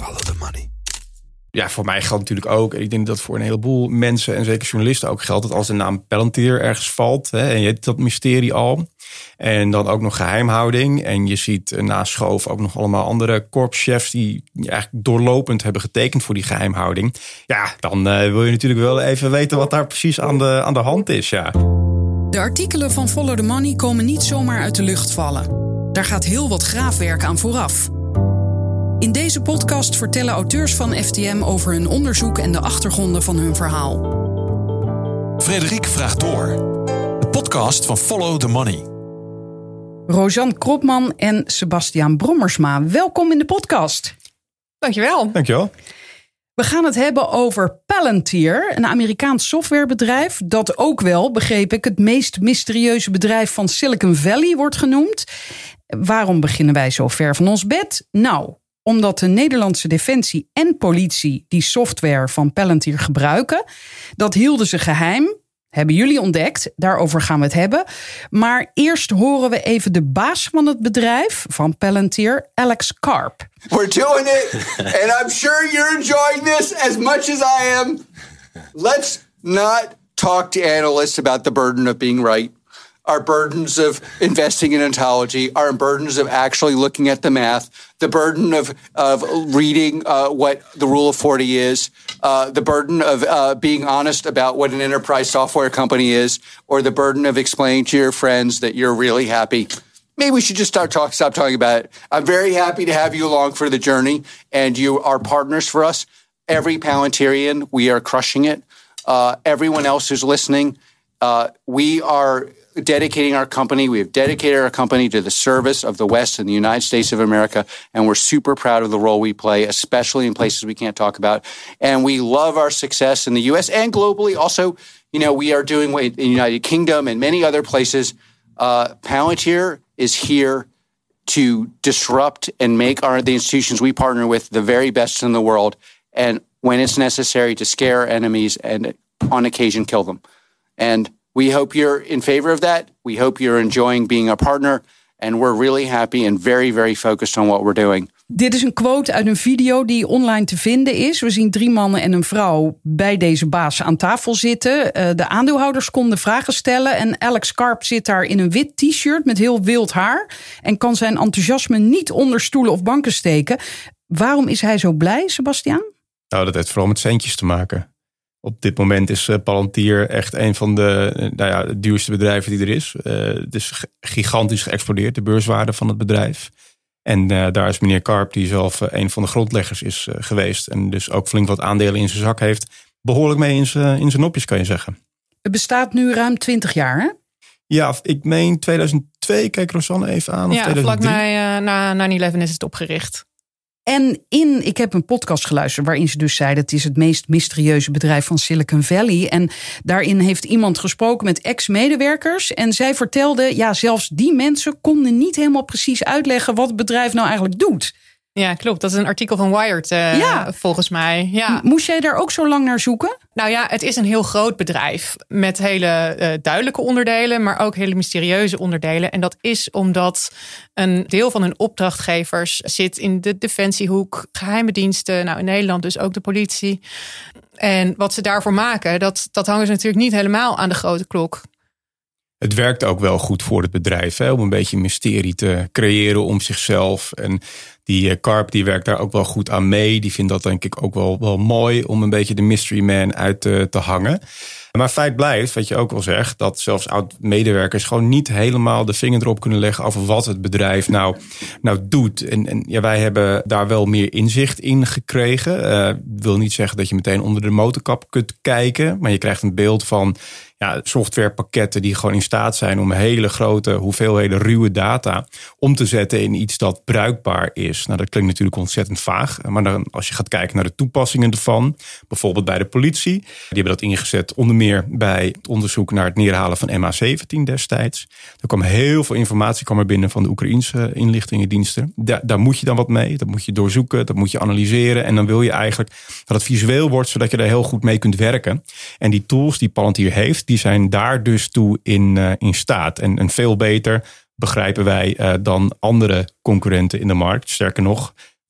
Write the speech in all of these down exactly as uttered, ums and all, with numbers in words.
Follow the money. Ja, voor mij geldt natuurlijk ook, en ik denk dat voor een heleboel mensen en zeker journalisten ook geldt, dat als de naam Palantir ergens valt, hè, en je hebt dat mysterie al, en dan ook nog geheimhouding, en je ziet na schoof ook nog allemaal andere korpschefs die eigenlijk doorlopend hebben getekend voor die geheimhouding. Ja, dan uh, wil je natuurlijk wel even weten wat daar precies aan de, aan de hand is, ja. De artikelen van Follow the Money komen niet zomaar uit de lucht vallen. Daar gaat heel wat graafwerk aan vooraf. In deze podcast vertellen auteurs van F T M over hun onderzoek en de achtergronden van hun verhaal. Frederik vraagt door. De podcast van Follow the Money. Rozan Kropman en Sebastiaan Brommersma, welkom in de podcast. Dankjewel. Dankjewel. We gaan het hebben over Palantir, een Amerikaans softwarebedrijf dat ook wel, begreep ik, het meest mysterieuze bedrijf van Silicon Valley wordt genoemd. Waarom beginnen wij zo ver van ons bed? Nou, omdat de Nederlandse Defensie en politie die software van Palantir gebruiken. Dat hielden ze geheim. Hebben jullie ontdekt. Daarover gaan we het hebben. Maar eerst horen we even de baas van het bedrijf van Palantir, Alex Karp. We're doing it, and I'm sure you're enjoying this as much as I am. Let's not talk to analysts about the burden of being right. Our burdens of investing in ontology, our burdens of actually looking at the math, the burden of of reading uh, what the rule of forty is, uh, the burden of uh, being honest about what an enterprise software company is, or the burden of explaining to your friends that you're really happy. Maybe we should just start talk, stop talking about it. I'm very happy to have you along for the journey, and you are partners for us. Every Palantirian, we are crushing it. Uh, everyone else who's listening, uh, we are dedicating our company. We have dedicated our company to the service of the West and the United States of America, and we're super proud of the role we play, especially in places we can't talk about. And we love our success in the U S and globally. Also, you know, we are doing what in the United Kingdom and many other places. Uh, Palantir is here to disrupt and make our the institutions we partner with the very best in the world, and when it's necessary, to scare enemies and on occasion kill them. And we hope you're in favor of that. We hope you're enjoying being a partner. And we're really happy and very, very focused on what we're doing. Dit is een quote uit een video die online te vinden is. We zien drie mannen en een vrouw bij deze baas aan tafel zitten. De aandeelhouders konden vragen stellen. En Alex Karp zit daar in een wit t-shirt met heel wild haar. En kan zijn enthousiasme niet onder stoelen of banken steken. Waarom is hij zo blij, Sebastiaan? Nou, dat heeft vooral met centjes te maken. Op dit moment is Palantir echt een van de nou ja, duurste bedrijven die er is. Uh, het is gigantisch geëxplodeerd, de beurswaarde van het bedrijf. En uh, daar is meneer Karp, die zelf uh, een van de grondleggers is uh, geweest. En dus ook flink wat aandelen in zijn zak heeft. Behoorlijk mee in zijn, in zijn nopjes, kan je zeggen. Het bestaat nu ruim twintig jaar, hè? Ja, ik meen tweeduizend twee, kijk Rosanne even aan. Of ja, vlak na, uh, na nine eleven is het opgericht. En in, ik heb een podcast geluisterd waarin ze dus zeiden, het is het meest mysterieuze bedrijf van Silicon Valley. En daarin heeft iemand gesproken met ex-medewerkers. En zij vertelde, ja, zelfs die mensen konden niet helemaal precies uitleggen wat het bedrijf nou eigenlijk doet. Ja, klopt. Dat is een artikel van Wired, uh, ja. volgens mij. Ja. Moest jij daar ook zo lang naar zoeken? Nou ja, het is een heel groot bedrijf met hele uh, duidelijke onderdelen, maar ook hele mysterieuze onderdelen. En dat is omdat een deel van hun opdrachtgevers zit in de defensiehoek, geheime diensten, nou in Nederland dus ook de politie. En wat ze daarvoor maken, dat, dat hangen ze natuurlijk niet helemaal aan de grote klok. Het werkt ook wel goed voor het bedrijf, hè, om een beetje mysterie te creëren om zichzelf. En die Karp die werkt daar ook wel goed aan mee. Die vindt dat denk ik ook wel, wel mooi om een beetje de mystery man uit te, te hangen. Maar feit blijft, wat je ook al zegt, dat zelfs oud-medewerkers gewoon niet helemaal de vinger erop kunnen leggen over wat het bedrijf nou, nou doet. En, en ja, wij hebben daar wel meer inzicht in gekregen. Uh, wil niet zeggen dat je meteen onder de motorkap kunt kijken, maar je krijgt een beeld van ja, softwarepakketten die gewoon in staat zijn om hele grote hoeveelheden ruwe data om te zetten in iets dat bruikbaar is. Nou, dat klinkt natuurlijk ontzettend vaag, maar dan, als je gaat kijken naar de toepassingen ervan, bijvoorbeeld bij de politie, die hebben dat ingezet onder meer bij het onderzoek naar het neerhalen van M H zeventien destijds. Er kwam heel veel informatie kwam er binnen van de Oekraïense inlichtingendiensten. Daar, daar moet je dan wat mee, dat moet je doorzoeken, dat moet je analyseren en dan wil je eigenlijk dat het visueel wordt, zodat je er heel goed mee kunt werken. En die tools die Palantir heeft, die zijn daar dus toe in, uh, in staat. En, en veel beter begrijpen wij uh, dan andere concurrenten in de markt. Sterker nog,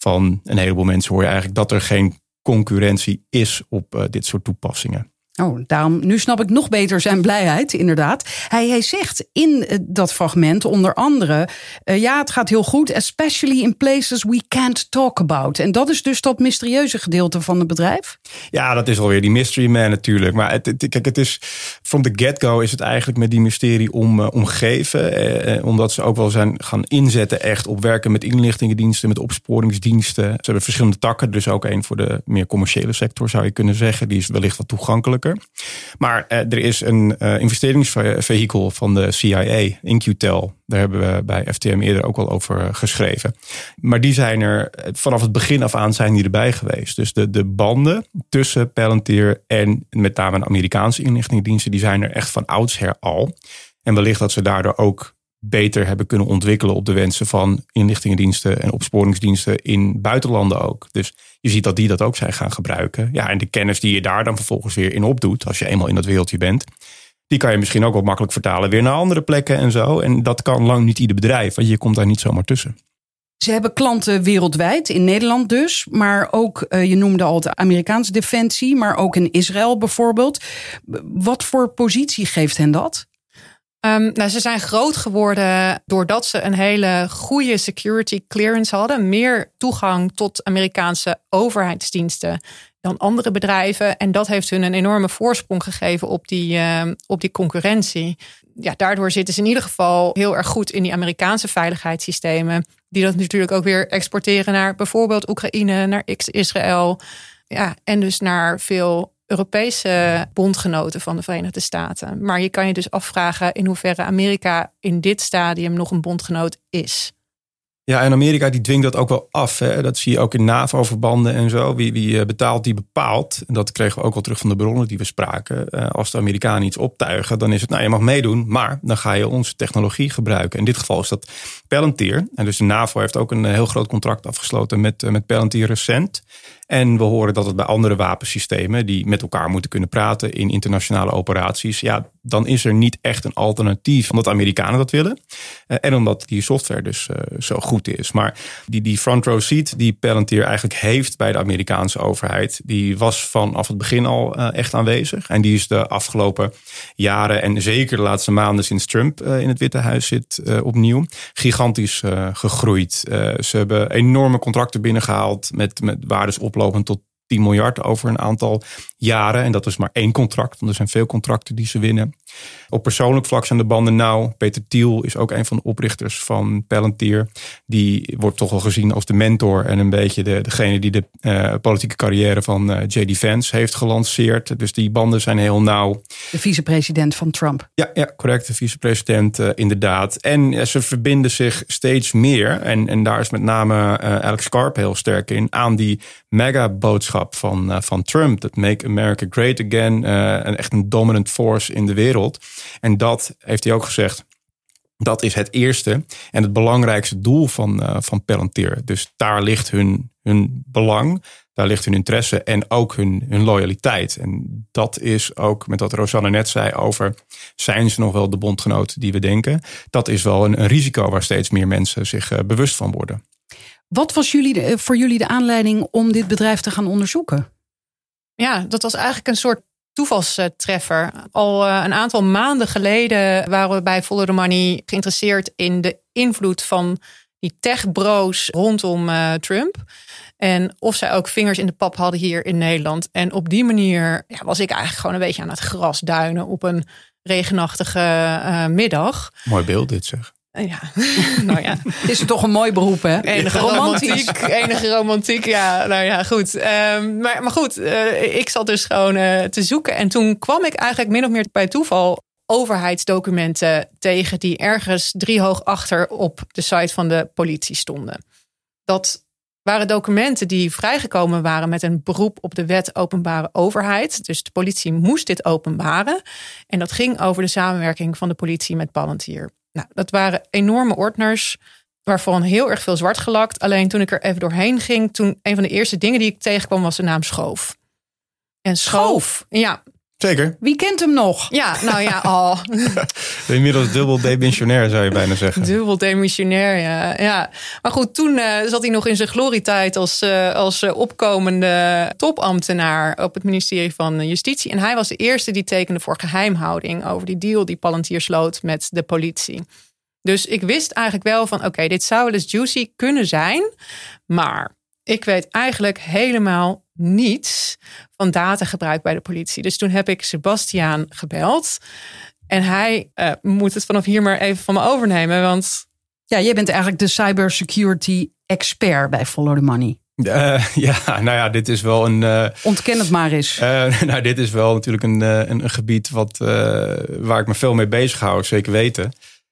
van een heleboel mensen hoor je eigenlijk dat er geen concurrentie is op uh, dit soort toepassingen. Oh, daarom, nu snap ik nog beter zijn blijheid, inderdaad. Hij, hij zegt in uh, dat fragment onder andere... Uh, ja, het gaat heel goed, especially in places we can't talk about. En dat is dus dat mysterieuze gedeelte van het bedrijf? Ja, dat is alweer die mystery man natuurlijk. Maar het, het, kijk, het is from the get-go is het eigenlijk met die mysterie om, uh, omgeven. Eh, omdat ze ook wel zijn gaan inzetten echt op werken met inlichtingendiensten, met opsporingsdiensten. Ze hebben verschillende takken, dus ook één voor de meer commerciële sector zou je kunnen zeggen. Die is wellicht wat toegankelijker. Maar uh, er is een uh, investeringsvehikel van de C I A, InQtel. Daar hebben we bij F T M eerder ook al over geschreven. Maar die zijn er, vanaf het begin af aan zijn die erbij geweest. Dus de, de banden tussen Palantir en met name de Amerikaanse inlichtingendiensten, die zijn er echt van oudsher al. En wellicht dat ze daardoor ook beter hebben kunnen ontwikkelen op de wensen van inlichtingendiensten en opsporingsdiensten in buitenlanden ook. Dus je ziet dat die dat ook zijn gaan gebruiken. Ja, en de kennis die je daar dan vervolgens weer in opdoet, als je eenmaal in dat wereldje bent, die kan je misschien ook wel makkelijk vertalen weer naar andere plekken en zo. En dat kan lang niet ieder bedrijf, want je komt daar niet zomaar tussen. Ze hebben klanten wereldwijd, in Nederland dus. Maar ook, je noemde al de Amerikaanse defensie, maar ook in Israël bijvoorbeeld. Wat voor positie geeft hen dat? Um, nou, ze zijn groot geworden doordat ze een hele goede security clearance hadden. Meer toegang tot Amerikaanse overheidsdiensten dan andere bedrijven. En dat heeft hun een enorme voorsprong gegeven op die, uh, op die concurrentie. Ja, daardoor zitten ze in ieder geval heel erg goed in die Amerikaanse veiligheidssystemen. Die dat natuurlijk ook weer exporteren naar bijvoorbeeld Oekraïne, naar Israël. Ja, en dus naar veel Europese bondgenoten van de Verenigde Staten. Maar je kan je dus afvragen in hoeverre Amerika in dit stadium nog een bondgenoot is. Ja, en Amerika die dwingt dat ook wel af. Hè? Dat zie je ook in NAVO-verbanden en zo. Wie, wie betaalt, die bepaalt. En dat kregen we ook al terug van de bronnen die we spraken. Als de Amerikanen iets optuigen, dan is het, nou, je mag meedoen, maar dan ga je onze technologie gebruiken. In dit geval is dat Palantir. En dus de NAVO heeft ook een heel groot contract afgesloten met, met Palantir recent. En we horen dat het bij andere wapensystemen die met elkaar moeten kunnen praten in internationale operaties, ja, dan is er niet echt een alternatief. Omdat de Amerikanen dat willen. En omdat die software dus uh, zo goed is. Maar die, die front row seat die Palantir eigenlijk heeft bij de Amerikaanse overheid, die was vanaf het begin al uh, echt aanwezig. En die is de afgelopen jaren en zeker de laatste maanden sinds Trump uh, in het Witte Huis zit uh, opnieuw gigantisch uh, gegroeid. Uh, ze hebben enorme contracten binnengehaald met, met waardes oplopend tot tien miljard over een aantal jaren. En dat is maar één contract, want er zijn veel contracten die ze winnen. Op persoonlijk vlak zijn de banden nauw. Peter Thiel is ook een van de oprichters van Palantir. Die wordt toch wel gezien als de mentor en een beetje de, degene die de uh, politieke carrière van uh, J D Vance heeft gelanceerd. Dus die banden zijn heel nauw. De vicepresident van Trump. Ja, ja, correct. De vicepresident uh, inderdaad. En uh, ze verbinden zich steeds meer. En, en daar is met name uh, Alex Karp heel sterk in. Aan die mega-boodschap van, uh, van Trump. Dat Make America Great Again. Uh, en echt een dominant force in de wereld. En dat heeft hij ook gezegd. Dat is het eerste en het belangrijkste doel van, uh, van Palantir. Dus daar ligt hun, hun belang. Daar ligt hun interesse en ook hun, hun loyaliteit. En dat is ook met wat Rosanne net zei over, zijn ze nog wel de bondgenoot die we denken? Dat is wel een, een risico waar steeds meer mensen zich uh, bewust van worden. Wat was jullie de, voor jullie de aanleiding om dit bedrijf te gaan onderzoeken? Ja, dat was eigenlijk een soort toevalstreffer. Al uh, een aantal maanden geleden waren we bij Follow the Money geïnteresseerd in de invloed van die techbro's rondom uh, Trump. En of zij ook vingers in de pap hadden hier in Nederland. En op die manier ja, was ik eigenlijk gewoon een beetje aan het grasduinen op een regenachtige uh, middag. Mooi beeld dit zeg. Ja, nou ja. Het is toch een mooi beroep, hè? Enige romantiek, enige romantiek, ja, nou ja, goed. Um, maar, maar goed, uh, ik zat dus gewoon uh, te zoeken. En toen kwam ik eigenlijk min of meer bij toeval overheidsdocumenten tegen die ergens driehoog achter op de site van de politie stonden. Dat waren documenten die vrijgekomen waren met een beroep op de wet openbare overheid. Dus de politie moest dit openbaren. En dat ging over de samenwerking van de politie met Palantir. Nou, dat waren enorme ordners, waarvan heel erg veel zwart gelakt. Alleen toen ik er even doorheen ging, toen een van de eerste dingen die ik tegenkwam was de naam Schoof. En Schoof, ja, Zeker. Wie kent hem nog? Ja, nou ja, al. Inmiddels dubbel demissionair zou je bijna zeggen. Dubbel demissionair, ja. ja. Maar goed, toen uh, zat hij nog in zijn glorietijd als, uh, als uh, opkomende topambtenaar op het ministerie van Justitie. En hij was de eerste die tekende voor geheimhouding over die deal die Palantir sloot met de politie. Dus ik wist eigenlijk wel van, oké, okay, dit zou wel eens juicy kunnen zijn. Maar ik weet eigenlijk helemaal niets van datagebruik bij de politie. Dus toen heb ik Sebastiaan gebeld. En hij uh, moet het vanaf hier maar even van me overnemen. Want ja, jij bent eigenlijk de cybersecurity expert bij Follow the Money. Uh, ja, nou ja, dit is wel een... Uh, Ontken het maar eens. Uh, nou, dit is wel natuurlijk een, een, een gebied wat, uh, waar ik me veel mee bezig hou, zeker weten.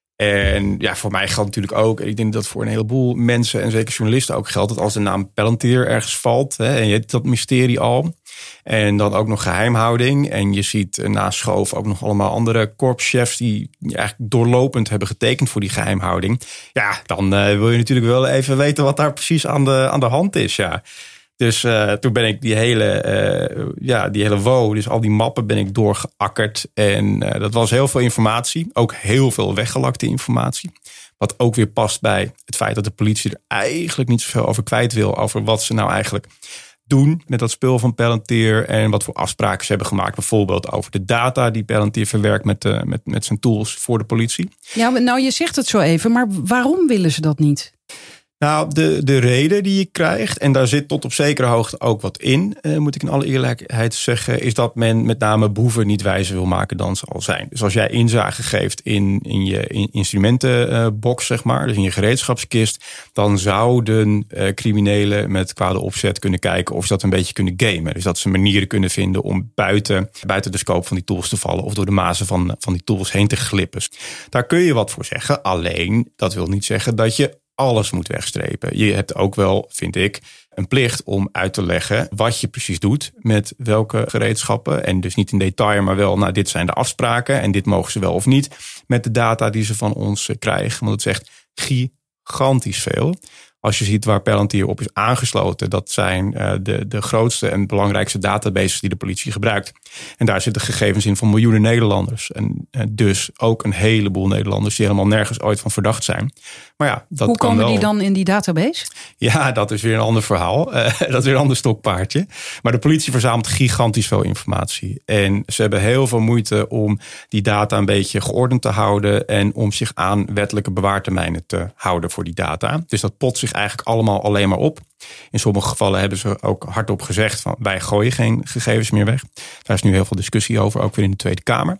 En ja, voor mij geldt natuurlijk ook, ik denk dat voor een heleboel mensen en zeker journalisten ook geldt, dat als de naam Palantir ergens valt, hè, en je hebt dat mysterie al, en dan ook nog geheimhouding, en je ziet naast Schoof ook nog allemaal andere korpschefs die eigenlijk doorlopend hebben getekend voor die geheimhouding. Ja, dan uh, wil je natuurlijk wel even weten wat daar precies aan de, aan de hand is, ja. Dus uh, toen ben ik die hele, uh, ja, die hele WO, dus al die mappen ben ik doorgeakkerd. En uh, dat was heel veel informatie. Ook heel veel weggelakte informatie. Wat ook weer past bij het feit dat de politie er eigenlijk niet zoveel over kwijt wil. Over wat ze nou eigenlijk doen met dat spul van Palantir. En wat voor afspraken ze hebben gemaakt. Bijvoorbeeld over de data die Palantir verwerkt met, uh, met, met zijn tools voor de politie. Ja, nou je zegt het zo even, maar waarom willen ze dat niet? Nou, de, de reden die je krijgt, en daar zit tot op zekere hoogte ook wat in, eh, moet ik in alle eerlijkheid zeggen, is dat men met name boeven niet wijzer wil maken dan ze al zijn. Dus als jij inzage geeft in, in je in instrumentenbox, zeg maar, dus in je gereedschapskist, dan zouden eh, criminelen met kwade opzet kunnen kijken of ze dat een beetje kunnen gamen. Dus dat ze manieren kunnen vinden om buiten, buiten de scope van die tools te vallen of door de mazen van, van die tools heen te glippen. Daar kun je wat voor zeggen, alleen dat wil niet zeggen dat je alles moet wegstrepen. Je hebt ook wel, vind ik, een plicht om uit te leggen wat je precies doet met welke gereedschappen. En dus niet in detail, maar wel, nou, dit zijn de afspraken en dit mogen ze wel of niet met de data die ze van ons krijgen. Want het is echt gigantisch veel. Als je ziet waar Palantir op is aangesloten, dat zijn de, de grootste en belangrijkste databases die de politie gebruikt. En daar zitten gegevens in van miljoenen Nederlanders. En dus ook een heleboel Nederlanders die helemaal nergens ooit van verdacht zijn. Maar ja, dat Hoe kan komen wel. die dan in die database? Ja, dat is weer een ander verhaal. Uh, dat is weer een ander stokpaardje. Maar de politie verzamelt gigantisch veel informatie. En ze hebben heel veel moeite om die data een beetje geordend te houden en om zich aan wettelijke bewaartermijnen te houden voor die data. Dus dat pot zich eigenlijk allemaal alleen maar op. In sommige gevallen hebben ze ook hardop gezegd van wij gooien geen gegevens meer weg. Daar is nu heel veel discussie over, ook weer in de Tweede Kamer.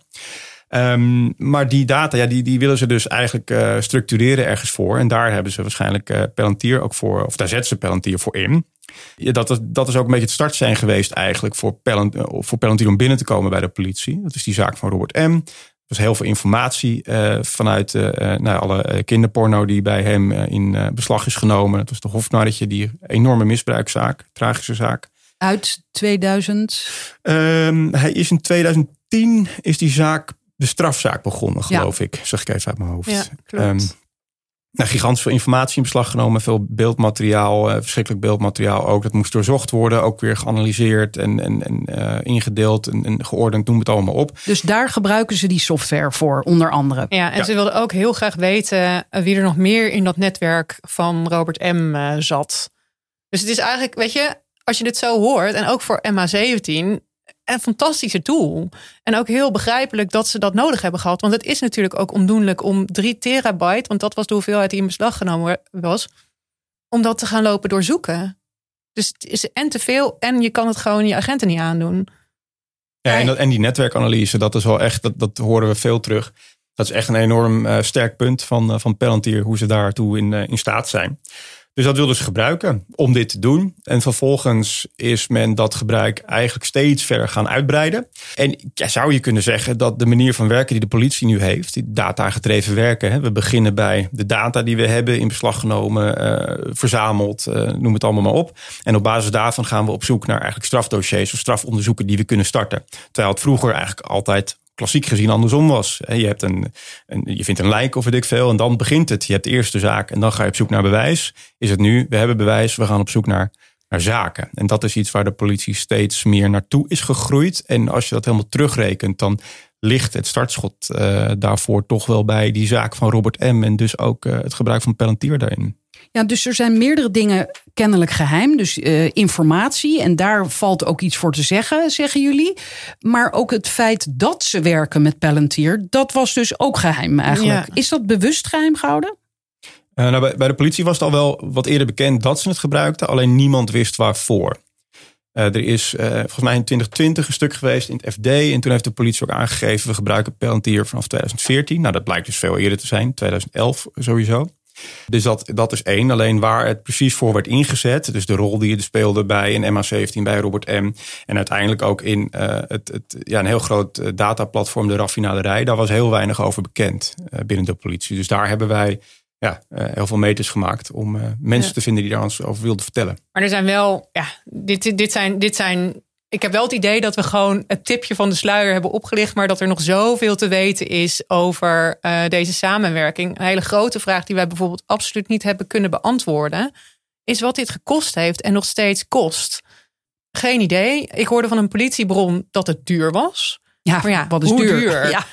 Um, maar die data, ja, die, die willen ze dus eigenlijk uh, structureren ergens voor. En daar hebben ze waarschijnlijk uh, Palantir ook voor, of daar zetten ze Palantir voor in. Ja, dat, is, dat is ook een beetje het startsein geweest eigenlijk voor Palantir, voor Palantir om binnen te komen bij de politie. Dat is die zaak van Robert M. Er was heel veel informatie uh, vanuit uh, nou, alle kinderporno die bij hem uh, in uh, beslag is genomen. Dat was de Hofnarretje, die enorme misbruikzaak, tragische zaak. Uit tweeduizend? Um, hij is in tweeduizend tien is die zaak, de strafzaak begonnen, geloof ja. ik. Zeg ik even uit mijn hoofd. Ja, klopt. Um, nou, gigantisch veel informatie in beslag genomen. Veel beeldmateriaal, uh, verschrikkelijk beeldmateriaal ook. Dat moest doorzocht worden, ook weer geanalyseerd en, en, en uh, ingedeeld en, en geordend. Noem het allemaal op. Dus daar gebruiken ze die software voor, onder andere. Ja, en ja. ze wilden ook heel graag weten wie er nog meer in dat netwerk van Robert M. Uh, zat. Dus het is eigenlijk, weet je, als je dit zo hoort, en ook voor M H zeventien, een fantastische tool. En ook heel begrijpelijk dat ze dat nodig hebben gehad. Want het is natuurlijk ook ondoenlijk om drie terabyte, want dat was de hoeveelheid die in beslag genomen was, om dat te gaan lopen doorzoeken. Dus het is en te veel en je kan het gewoon je agenten niet aandoen. Ja, en, dat, en die netwerkanalyse, dat is wel echt, dat, dat horen we veel terug. Dat is echt een enorm uh, sterk punt van, uh, van Palantir, hoe ze daartoe in, uh, in staat zijn. Dus dat wilden ze gebruiken om dit te doen. En vervolgens is men dat gebruik eigenlijk steeds verder gaan uitbreiden. En ja, zou je kunnen zeggen dat de manier van werken die de politie nu heeft, die data-gedreven werken. Hè, we beginnen bij de data die we hebben in beslag genomen, uh, verzameld, uh, noem het allemaal maar op. En op basis daarvan gaan we op zoek naar eigenlijk strafdossiers of strafonderzoeken die we kunnen starten. Terwijl het vroeger eigenlijk altijd klassiek gezien andersom was. Je, hebt een, een, je vindt een lijk of weet ik veel en dan begint het. Je hebt eerst de zaak en dan ga je op zoek naar bewijs. Is het nu, we hebben bewijs, we gaan op zoek naar naar zaken. En dat is iets waar de politie steeds meer naartoe is gegroeid. En als je dat helemaal terugrekent, dan ligt het startschot uh, daarvoor toch wel bij die zaak van Robert M. En dus ook uh, het gebruik van Palantir daarin. Ja, dus er zijn meerdere dingen kennelijk geheim. Dus uh, informatie, en daar valt ook iets voor te zeggen, zeggen jullie. Maar ook het feit dat ze werken met Palantir, dat was dus ook geheim eigenlijk. Ja. Is dat bewust geheim gehouden? Uh, nou, bij, bij de politie was het al wel wat eerder bekend dat ze het gebruikten. Alleen niemand wist waarvoor. Uh, er is uh, volgens mij in twintig twintig een stuk geweest in het F D. En toen heeft de politie ook aangegeven, we gebruiken Palantir vanaf twintig veertien. Nou, dat blijkt dus veel eerder te zijn, twintig elf sowieso. Dus dat, dat is één. Alleen waar het precies voor werd ingezet. Dus de rol die je speelde bij een M H zeventien, bij Robert M. En uiteindelijk ook in uh, het, het, ja, een heel groot dataplatform, de raffinaderij. Daar was heel weinig over bekend uh, binnen de politie. Dus daar hebben wij ja, uh, heel veel meters gemaakt om uh, mensen ja. te vinden die daar ons over wilden vertellen. Maar er zijn wel, ja, dit, dit zijn, dit zijn. Ik heb wel het idee dat we gewoon het tipje van de sluier hebben opgelicht, maar dat er nog zoveel te weten is over uh, deze samenwerking. Een hele grote vraag die wij bijvoorbeeld absoluut niet hebben kunnen beantwoorden, is wat dit gekost heeft en nog steeds kost. Geen idee. Ik hoorde van een politiebron dat het duur was. Ja, maar ja, wat is hoe duur? duur? Ja.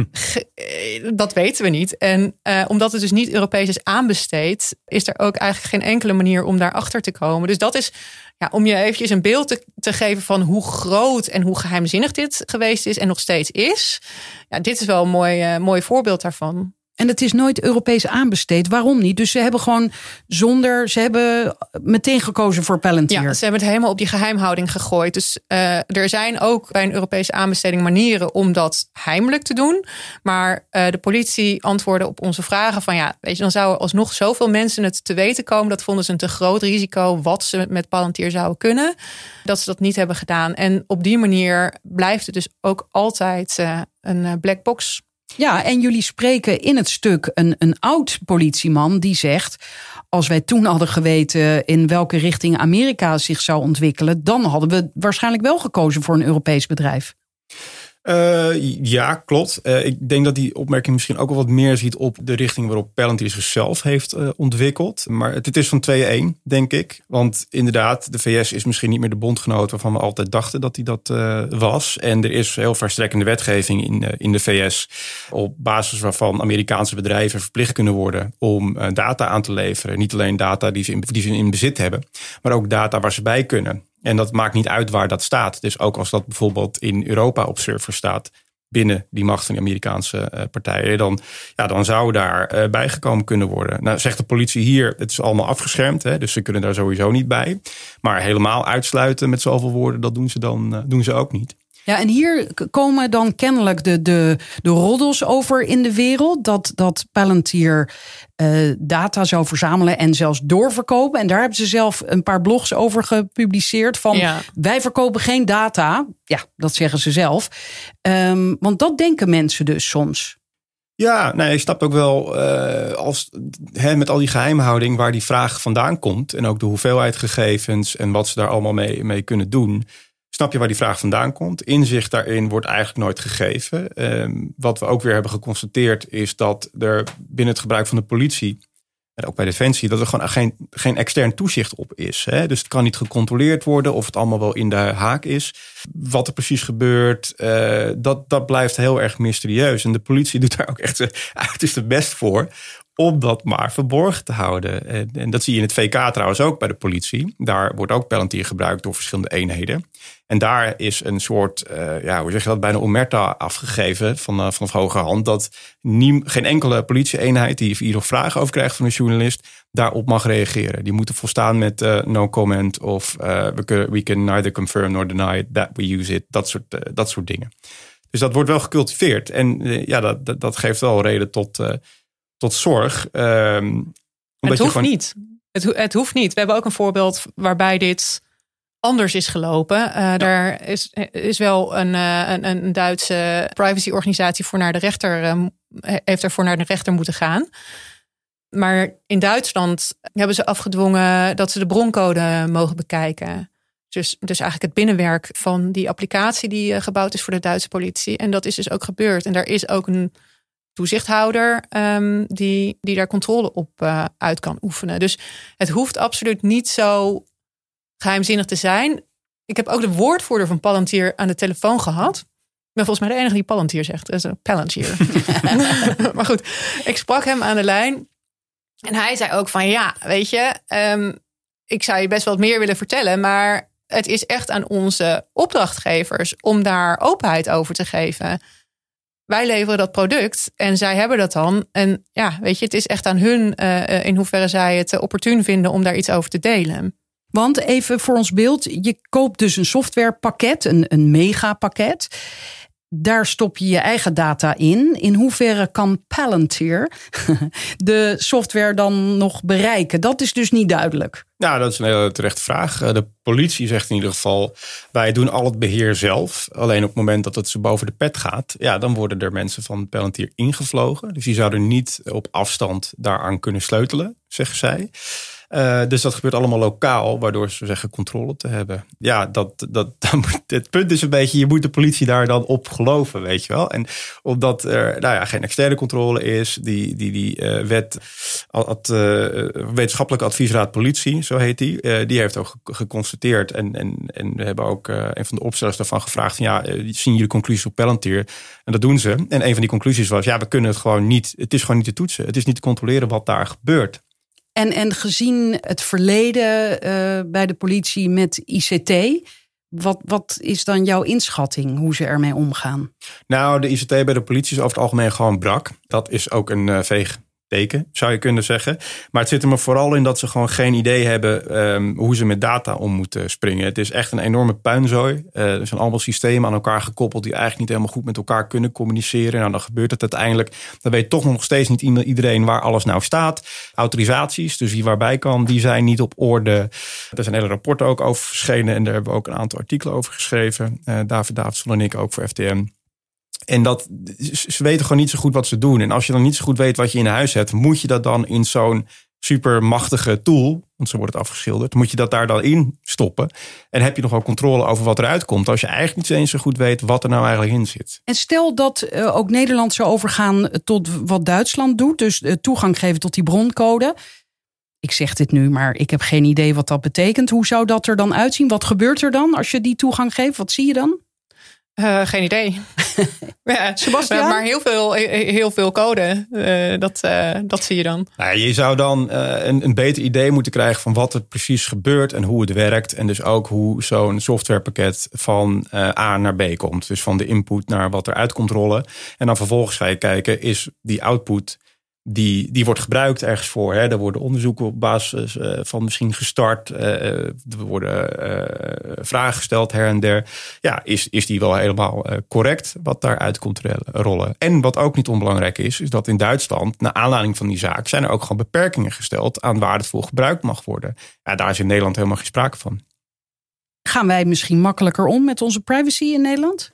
Dat weten we niet. En uh, omdat het dus niet Europees is aanbesteed, is er ook eigenlijk geen enkele manier om daarachter te komen. Dus dat is, ja, om je eventjes een beeld te, te geven van hoe groot en hoe geheimzinnig dit geweest is en nog steeds is. Ja, dit is wel een mooi, uh, mooi voorbeeld daarvan. En het is nooit Europees aanbesteed. Waarom niet? Dus ze hebben gewoon zonder... Ze hebben meteen gekozen voor Palantir. Ja, ze hebben het helemaal op die geheimhouding gegooid. Dus uh, er zijn ook bij een Europese aanbesteding manieren om dat heimelijk te doen. Maar uh, de politie antwoordde op onze vragen van ja, weet je, dan zouden alsnog zoveel mensen het te weten komen. Dat vonden ze een te groot risico wat ze met Palantir zouden kunnen. Dat ze dat niet hebben gedaan. En op die manier blijft het dus ook altijd uh, een black box. Ja, en jullie spreken in het stuk een, een oud politieman die zegt, als wij toen hadden geweten in welke richting Amerika zich zou ontwikkelen, dan hadden we waarschijnlijk wel gekozen voor een Europees bedrijf. Uh, ja, klopt. Uh, ik denk dat die opmerking misschien ook wel wat meer ziet op de richting waarop Palantir zichzelf heeft uh, ontwikkeld. Maar het, het is van twee-een, denk ik. Want inderdaad, de V S is misschien niet meer de bondgenoot waarvan we altijd dachten dat hij dat uh, was. En er is heel verstrekkende wetgeving in, uh, in de V S op basis waarvan Amerikaanse bedrijven verplicht kunnen worden om uh, data aan te leveren. Niet alleen data die ze, in, die ze in bezit hebben, maar ook data waar ze bij kunnen. En dat maakt niet uit waar dat staat. Dus ook als dat bijvoorbeeld in Europa op server staat, binnen die macht van de Amerikaanse uh, partijen, dan, ja, dan zou daar uh, bijgekomen kunnen worden. Nou, zegt de politie hier, het is allemaal afgeschermd, hè, dus ze kunnen daar sowieso niet bij. Maar helemaal uitsluiten met zoveel woorden, dat doen ze dan uh, doen ze ook niet. Ja, en hier komen dan kennelijk de, de, de roddels over in de wereld. Dat, dat Palantir uh, data zou verzamelen en zelfs doorverkopen. En daar hebben ze zelf een paar blogs over gepubliceerd. Van ja. Wij verkopen geen data. Ja, dat zeggen ze zelf. Um, want dat denken mensen dus soms. Ja, nee, je snapt ook wel uh, als, he, met al die geheimhouding waar die vraag vandaan komt. En ook de hoeveelheid gegevens en wat ze daar allemaal mee, mee kunnen doen. Snap je waar die vraag vandaan komt? Inzicht daarin wordt eigenlijk nooit gegeven. Um, wat we ook weer hebben geconstateerd is dat er binnen het gebruik van de politie en ook bij Defensie, dat er gewoon geen, geen extern toezicht op is. Hè? Dus het kan niet gecontroleerd worden of het allemaal wel in de haak is. Wat er precies gebeurt, uh, dat, dat blijft heel erg mysterieus. En de politie doet daar ook echt zijn uiterste best voor om dat maar verborgen te houden. En, en dat zie je in het V K trouwens ook bij de politie. Daar wordt ook Palantir gebruikt door verschillende eenheden. En daar is een soort, uh, ja, hoe zeg je dat, bijna omerta afgegeven van, uh, van hoge hand. Dat nie, geen enkele politieeenheid die hier nog vragen over krijgt van een journalist, daarop mag reageren. Die moeten volstaan met uh, no comment of uh, we, can, we can neither confirm nor deny that we use it. Dat soort, uh, dat soort dingen. Dus dat wordt wel gecultiveerd. En uh, ja, dat, dat, dat geeft wel reden tot, uh, tot zorg. Um, het hoeft gewoon niet. Het, het hoeft niet. We hebben ook een voorbeeld waarbij dit anders is gelopen. Uh, ja. Daar is, is wel een, een, een Duitse privacyorganisatie voor naar de rechter, um, heeft ervoor naar de rechter moeten gaan. Maar in Duitsland hebben ze afgedwongen dat ze de broncode mogen bekijken. Dus, dus eigenlijk het binnenwerk van die applicatie die uh, gebouwd is voor de Duitse politie. En dat is dus ook gebeurd. En daar is ook een toezichthouder um, die, die daar controle op uh, uit kan oefenen. Dus het hoeft absoluut niet zo geheimzinnig te zijn. Ik heb ook de woordvoerder van Palantir aan de telefoon gehad. Ik ben volgens mij de enige die Palantir zegt. Dat is een Palantir. Maar goed, ik sprak hem aan de lijn. En hij zei ook van ja, weet je, um, ik zou je best wel wat meer willen vertellen, maar het is echt aan onze opdrachtgevers om daar openheid over te geven. Wij leveren dat product en zij hebben dat dan. En ja, weet je, het is echt aan hun uh, in hoeverre zij het opportun vinden om daar iets over te delen. Want even voor ons beeld, je koopt dus een softwarepakket, een, een megapakket. Daar stop je je eigen data in. In hoeverre kan Palantir de software dan nog bereiken? Dat is dus niet duidelijk. Nou, dat is een hele terechte vraag. De politie zegt in ieder geval, wij doen al het beheer zelf. Alleen op het moment dat het ze boven de pet gaat, ja, dan worden er mensen van Palantir ingevlogen. Dus die zouden niet op afstand daaraan kunnen sleutelen, zeggen zij. Uh, dus dat gebeurt allemaal lokaal, waardoor ze zeggen controle te hebben. Ja, dat, dat, dat, het punt is een beetje, je moet de politie daar dan op geloven, weet je wel. En omdat er nou ja, geen externe controle is, die, die, die uh, wet, ad, uh, wetenschappelijke adviesraad politie, zo heet die, uh, die heeft ook geconstateerd. En, en, en we hebben ook uh, een van de opstellers daarvan gevraagd, ja, uh, zien jullie conclusies op Palantir? En dat doen ze. En een van die conclusies was, ja, we kunnen het gewoon niet, het is gewoon niet te toetsen. Het is niet te controleren wat daar gebeurt. En, en gezien het verleden uh, bij de politie met I C T, wat, wat is dan jouw inschatting hoe ze ermee omgaan? Nou, de I C T bij de politie is over het algemeen gewoon brak. Dat is ook een uh, veeg teken, zou je kunnen zeggen. Maar het zit er maar vooral in dat ze gewoon geen idee hebben um, hoe ze met data om moeten springen. Het is echt een enorme puinzooi. Uh, er zijn allemaal systemen aan elkaar gekoppeld die eigenlijk niet helemaal goed met elkaar kunnen communiceren. Nou, dan gebeurt het uiteindelijk. Dan weet toch nog steeds niet iedereen waar alles nou staat. Autorisaties, dus wie waarbij kan, die zijn niet op orde. Er zijn hele rapporten ook over verschenen en daar hebben we ook een aantal artikelen over geschreven. Uh, David Davidson en ik ook voor F T M. En dat, ze weten gewoon niet zo goed wat ze doen. En als je dan niet zo goed weet wat je in huis hebt, moet je dat dan in zo'n supermachtige tool, want zo wordt het afgeschilderd, moet je dat daar dan in stoppen. En heb je nog wel controle over wat eruit komt, als je eigenlijk niet eens zo goed weet wat er nou eigenlijk in zit. En stel dat uh, ook Nederland zou overgaan tot wat Duitsland doet, dus uh, toegang geven tot die broncode. Ik zeg dit nu, maar ik heb geen idee wat dat betekent. Hoe zou dat er dan uitzien? Wat gebeurt er dan als je die toegang geeft? Wat zie je dan? Uh, geen idee. Ja, Sebastiaan? Maar heel veel, heel veel code. Uh, dat, uh, dat zie je dan. Nou, je zou dan uh, een, een beter idee moeten krijgen van wat er precies gebeurt en hoe het werkt. En dus ook hoe zo'n softwarepakket van uh, A naar B komt. Dus van de input naar wat eruit komt rollen. En dan vervolgens ga je kijken, is die output, Die, die wordt gebruikt ergens voor. Hè. Er worden onderzoeken op basis uh, van misschien gestart. Uh, er worden uh, vragen gesteld her en der. Ja, is, is die wel helemaal uh, correct wat daaruit komt rollen? En wat ook niet onbelangrijk is, is dat in Duitsland, naar aanleiding van die zaak, zijn er ook gewoon beperkingen gesteld aan waar het voor gebruikt mag worden. Ja, daar is in Nederland helemaal geen sprake van. Gaan wij misschien makkelijker om met onze privacy in Nederland?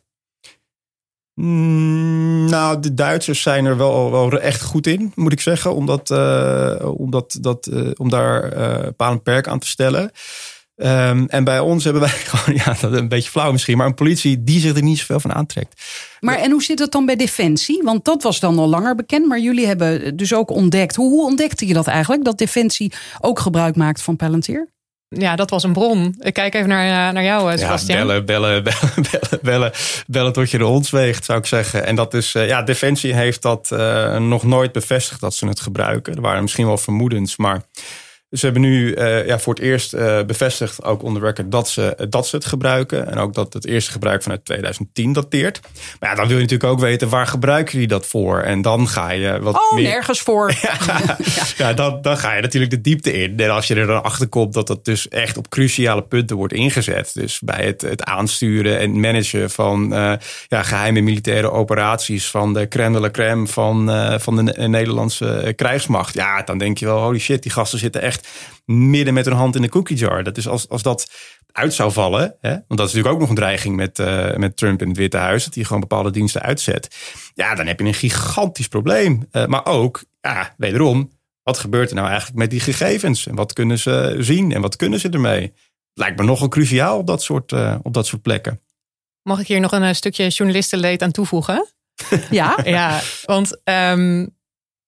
Mm, nou, de Duitsers zijn er wel, wel echt goed in, moet ik zeggen. Om, dat, uh, om, dat, dat, uh, om daar uh, paal en perk aan te stellen. Um, en bij ons hebben wij gewoon, ja, dat is een beetje flauw misschien, maar een politie die zich er niet zoveel van aantrekt. Maar en hoe zit het dan bij Defensie? Want dat was dan al langer bekend, maar jullie hebben dus ook ontdekt. Hoe, hoe ontdekte je dat eigenlijk, dat Defensie ook gebruik maakt van Palantir? Ja, dat was een bron. Ik kijk even naar, naar jou, Sebastiaan. Ja, bellen, bellen, bellen, bellen, bellen, bellen tot je de hond zweegt, zou ik zeggen. En dat is, ja, Defensie heeft dat uh, nog nooit bevestigd dat ze het gebruiken. Er waren misschien wel vermoedens, maar ze hebben nu uh, ja, voor het eerst uh, bevestigd, ook on the record, dat ze, dat ze het gebruiken. En ook dat het eerste gebruik vanuit twintig tien dateert. Maar ja, dan wil je natuurlijk ook weten, waar gebruiken jullie dat voor? En dan ga je wat oh, meer... nergens voor. Ja, ja. ja dan, dan ga je natuurlijk de diepte in. En als je er dan achter komt dat dat dus echt op cruciale punten wordt ingezet. Dus bij het, het aansturen en managen van uh, ja, geheime militaire operaties van de crème de la crème van, uh, van de Nederlandse krijgsmacht. Ja, dan denk je wel, holy shit, die gasten zitten echt midden met hun hand in de cookie jar. Dat is als, als dat uit zou vallen, hè, want dat is natuurlijk ook nog een dreiging met, uh, met Trump in het Witte Huis, dat hij gewoon bepaalde diensten uitzet. Ja, dan heb je een gigantisch probleem. Uh, maar ook, ja, wederom, wat gebeurt er nou eigenlijk met die gegevens? En wat kunnen ze zien en wat kunnen ze ermee? Lijkt me nogal cruciaal op dat soort, uh, op dat soort plekken. Mag ik hier nog een stukje journalistenleed aan toevoegen? Ja. Ja, want um,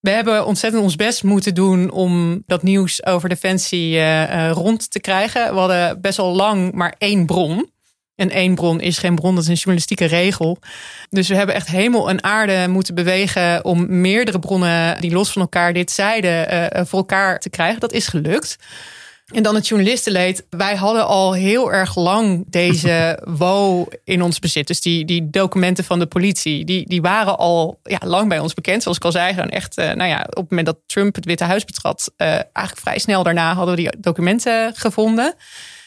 We hebben ontzettend ons best moeten doen om dat nieuws over Defensie uh, uh, rond te krijgen. We hadden best wel lang maar één bron. En één bron is geen bron, dat is een journalistieke regel. Dus we hebben echt hemel en aarde moeten bewegen om meerdere bronnen die los van elkaar dit zeiden uh, voor elkaar te krijgen. Dat is gelukt. En dan het journalistenleed. Wij hadden al heel erg lang deze wo in ons bezit. Dus die, die documenten van de politie, die, die waren al ja, lang bij ons bekend. Zoals ik al zei, gewoon echt, uh, nou ja, op het moment dat Trump het Witte Huis betrad, uh, eigenlijk vrij snel daarna hadden we die documenten gevonden.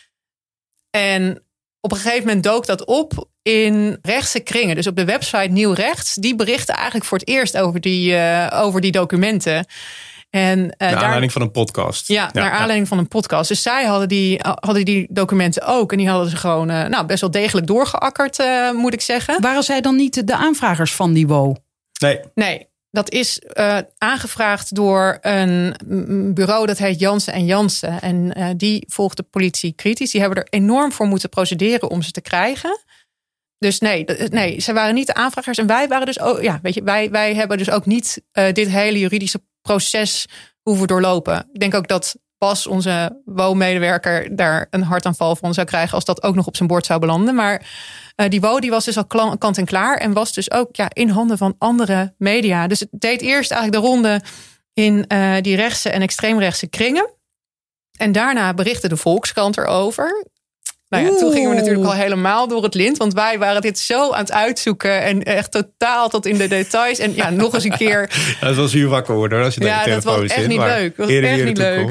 En op een gegeven moment dook dat op in rechtse kringen. Dus op de website Nieuw Rechts, die berichten eigenlijk voor het eerst over die, uh, over die documenten. En, uh, naar daar, aanleiding van een podcast. Ja, ja naar ja. aanleiding van een podcast. Dus zij hadden die, hadden die documenten ook. En die hadden ze gewoon uh, nou, best wel degelijk doorgeakkerd, uh, moet ik zeggen. Waren zij dan niet de aanvragers van die wo? Nee. Nee, dat is uh, aangevraagd door een bureau dat heet Jansen en Jansen. En uh, die volgt de politie kritisch. Die hebben er enorm voor moeten procederen om ze te krijgen. Dus nee, nee, ze waren niet de aanvragers. En wij waren dus ook, ja, weet je, wij, wij hebben dus ook niet uh, dit hele juridische proces hoeven doorlopen. Ik denk ook dat Bas, onze wo-medewerker, daar een hartaanval van zou krijgen als dat ook nog op zijn bord zou belanden. Maar uh, die wo die was dus al kant en klaar en was dus ook ja, in handen van andere media. Dus het deed eerst eigenlijk de ronde in uh, die rechtse en extreemrechtse kringen. En daarna berichtte de Volkskrant erover. Nou ja, toen gingen we natuurlijk al helemaal door het lint. Want wij waren dit zo aan het uitzoeken. En echt totaal tot in de details. En ja, nog eens een keer. Ja, dat was hier wakker worden als je ja, dat was echt zit, niet leuk. Dat was echt niet leuk.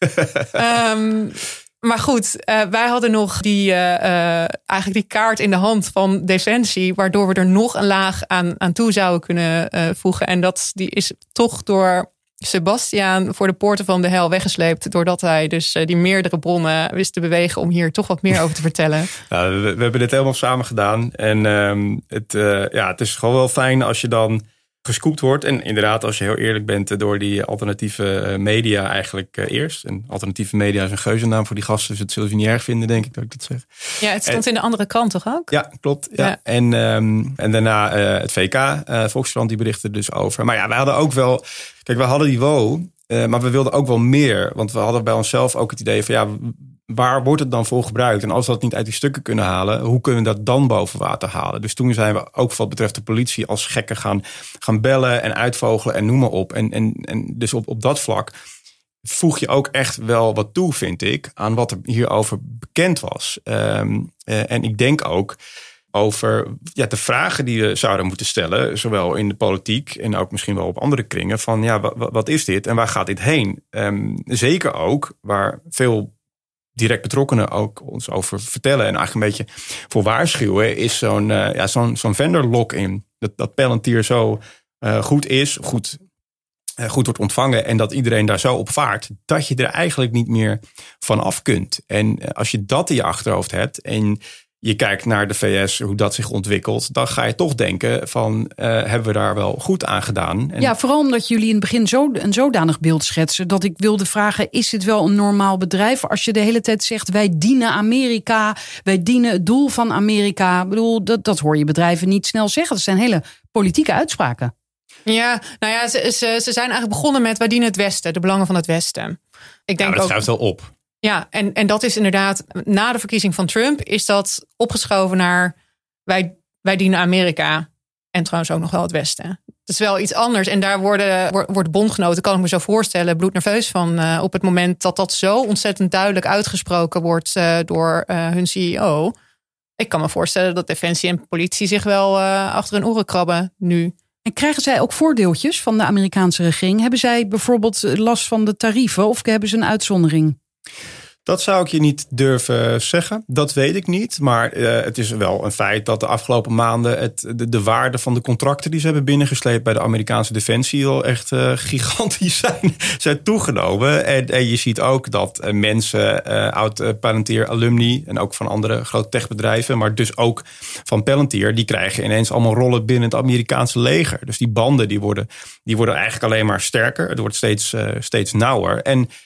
um, maar goed, uh, wij hadden nog die, uh, uh, eigenlijk die kaart in de hand van Defensie. Waardoor we er nog een laag aan, aan toe zouden kunnen uh, voegen. En dat die is toch door Sebastiaan voor de poorten van de hel weggesleept. Doordat hij dus die meerdere bronnen wist te bewegen om hier toch wat meer over te vertellen. Nou, we, we hebben dit helemaal samen gedaan. En um, het, uh, ja, het is gewoon wel fijn als je dan gescoopt wordt. En inderdaad, als je heel eerlijk bent, door die alternatieve media eigenlijk uh, eerst. En alternatieve media is een geuzennaam voor die gasten. Dus het zullen ze niet erg vinden, denk ik, dat ik dat zeg. Ja, het stond en, in de andere krant toch ook? Ja, klopt. Ja. Ja. En, um, en daarna uh, het V K, uh, Volkskrant, die berichtte dus over. Maar ja, we hadden ook wel... Kijk, we hadden die wo, uh, maar we wilden ook wel meer. Want we hadden bij onszelf ook het idee van... ja, waar wordt het dan voor gebruikt? En als we dat niet uit die stukken kunnen halen... hoe kunnen we dat dan boven water halen? Dus toen zijn we ook wat betreft de politie als gekken gaan, gaan bellen... en uitvogelen en noem maar op. En, en, en dus op, op dat vlak voeg je ook echt wel wat toe, vind ik... aan wat er hierover bekend was. Um, uh, en ik denk ook... over ja, de vragen die we zouden moeten stellen... zowel in de politiek en ook misschien wel op andere kringen... van ja, wat, wat is dit en waar gaat dit heen? Um, zeker ook waar veel direct betrokkenen ook ons over vertellen... en eigenlijk een beetje voor waarschuwen... is zo'n, uh, ja, zo'n, zo'n vendor lock-in. Dat, dat Palantir zo uh, goed is, goed, uh, goed wordt ontvangen... en dat iedereen daar zo op vaart... dat je er eigenlijk niet meer van af kunt. En uh, als je dat in je achterhoofd hebt... en je kijkt naar de V S, hoe dat zich ontwikkelt... dan ga je toch denken van, uh, hebben we daar wel goed aan gedaan? En ja, vooral omdat jullie in het begin zo, een zodanig beeld schetsen... dat ik wilde vragen, is het wel een normaal bedrijf? Als je de hele tijd zegt, wij dienen Amerika... wij dienen het doel van Amerika. Ik bedoel, dat, dat hoor je bedrijven niet snel zeggen. Dat zijn hele politieke uitspraken. Ja, nou ja, ze, ze, ze zijn eigenlijk begonnen met... wij dienen het Westen, de belangen van het Westen. Ik denk ja, dat ook, schuift wel op. Ja, en, en dat is inderdaad, na de verkiezing van Trump... is dat opgeschoven naar, wij, wij dienen Amerika... en trouwens ook nog wel het Westen. Dat is wel iets anders. En daar worden, worden bondgenoten, kan ik me zo voorstellen... bloednerveus van uh, op het moment dat dat zo ontzettend duidelijk uitgesproken wordt... Uh, door uh, hun C E O. Ik kan me voorstellen dat Defensie en politie zich wel uh, achter hun oren krabben nu... En krijgen zij ook voordeeltjes van de Amerikaanse regering? Hebben zij bijvoorbeeld last van de tarieven of hebben ze een uitzondering? Dat zou ik je niet durven zeggen. Dat weet ik niet. Maar uh, het is wel een feit dat de afgelopen maanden... Het, de, de waarde van de contracten die ze hebben binnengesleept... bij de Amerikaanse Defensie al echt uh, gigantisch zijn, zijn toegenomen. En, en je ziet ook dat uh, mensen, uh, oud-Palantir alumni... en ook van andere grote techbedrijven... maar dus ook van Palantir... die krijgen ineens allemaal rollen binnen het Amerikaanse leger. Dus die banden die worden, die worden eigenlijk alleen maar sterker. Het wordt steeds, uh, steeds nauwer. En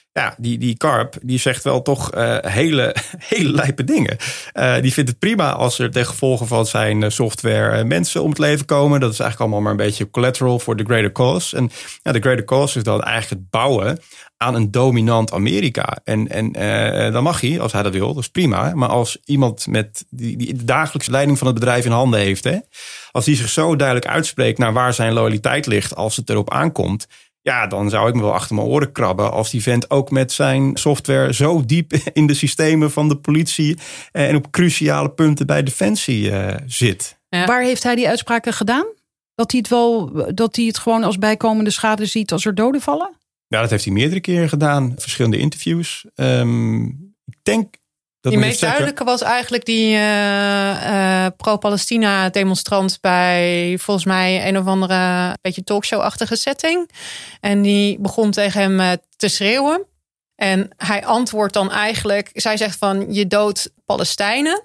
Ja, die, die Karp, die zegt wel toch uh, hele, hele lijpe dingen. Uh, die vindt het prima als er ten gevolge van zijn software uh, mensen om het leven komen. Dat is eigenlijk allemaal maar een beetje collateral voor the greater cause. En ja, de greater cause is dan eigenlijk het bouwen aan een dominant Amerika. En, en uh, dan mag hij, als hij dat wil, dat is prima. Maar als iemand met die, die de dagelijkse leiding van het bedrijf in handen heeft, hè, als die zich zo duidelijk uitspreekt naar waar zijn loyaliteit ligt als het erop aankomt, ja, dan zou ik me wel achter mijn oren krabben als die vent ook met zijn software zo diep in de systemen van de politie en op cruciale punten bij Defensie uh, zit. Ja. Waar heeft hij die uitspraken gedaan? Dat hij het wel, dat hij het gewoon als bijkomende schade ziet als er doden vallen? Ja, dat heeft hij meerdere keren gedaan. Verschillende interviews. Um, ik denk dat die meest duidelijke was eigenlijk die uh, uh, pro-Palestina demonstrant bij volgens mij een of andere beetje talkshow-achtige setting. En die begon tegen hem uh, te schreeuwen. En hij antwoordt dan eigenlijk, zij zegt van je doodt Palestijnen.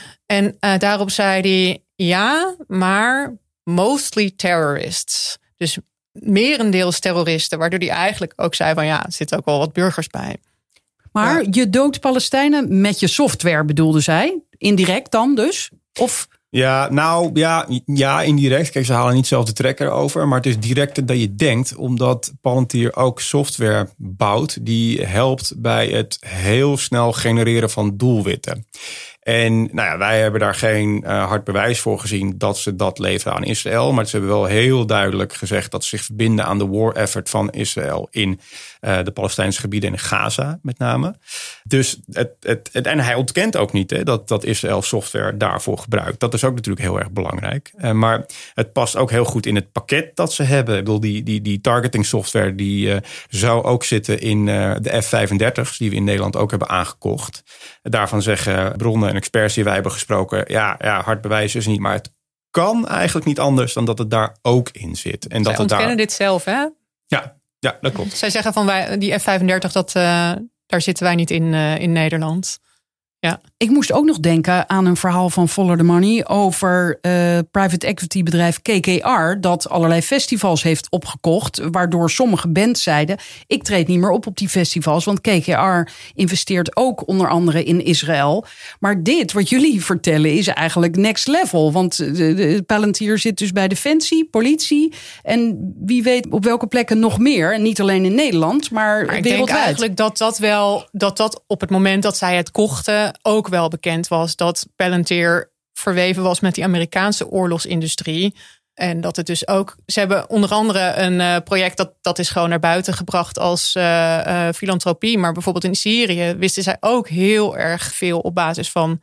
En uh, daarop zei hij ja, maar mostly terrorists. Dus merendeels terroristen, waardoor hij eigenlijk ook zei van ja, er zitten ook wel wat burgers bij. Maar ja. Je doodt Palestijnen met je software, bedoelde zij? Indirect dan dus? Of... Ja, nou ja, ja, indirect. Kijk, ze halen niet zelf de trekker over. Maar het is directer dan je denkt. Omdat Palantir ook software bouwt die helpt bij het heel snel genereren van doelwitten. En nou ja, wij hebben daar geen uh, hard bewijs voor gezien dat ze dat leveren aan Israël. Maar ze hebben wel heel duidelijk gezegd dat ze zich verbinden aan de war effort van Israël in uh, de Palestijnse gebieden in Gaza met name. Dus het, het, het, en hij ontkent ook niet hè, dat, dat Israël software daarvoor gebruikt. Dat is ook natuurlijk heel erg belangrijk. Uh, maar het past ook heel goed in het pakket dat ze hebben. Ik bedoel, die, die, die targeting software die uh, zou ook zitten in uh, de F vijfendertig's die we in Nederland ook hebben aangekocht. Daarvan zeggen bronnen en experts die wij hebben gesproken, ja, ja, hard bewijs is niet, maar het kan eigenlijk niet anders dan dat het daar ook in zit. En dat Zij het ontkennen daar... dit zelf, hè? Ja, ja, dat klopt. Zij zeggen van wij, die F vijfendertig, dat, uh, daar zitten wij niet in uh, in Nederland. Ja. Ik moest ook nog denken aan een verhaal van Follow the Money over uh, private equity bedrijf K K R dat allerlei festivals heeft opgekocht, waardoor sommige bands zeiden ik treed niet meer op op die festivals, want K K R investeert ook onder andere in Israël. Maar dit wat jullie vertellen is eigenlijk next level, want de, de Palantir zit dus bij Defensie, politie en wie weet op welke plekken nog meer. En niet alleen in Nederland, maar, maar ik wereldwijd. denk eigenlijk dat dat wel dat dat op het moment dat zij het kochten ook wel bekend was dat Palantir verweven was met die Amerikaanse oorlogsindustrie. En dat het dus ook... Ze hebben onder andere een uh, project dat, dat is gewoon naar buiten gebracht als uh, uh, filantropie. Maar bijvoorbeeld in Syrië wisten zij ook heel erg veel op basis van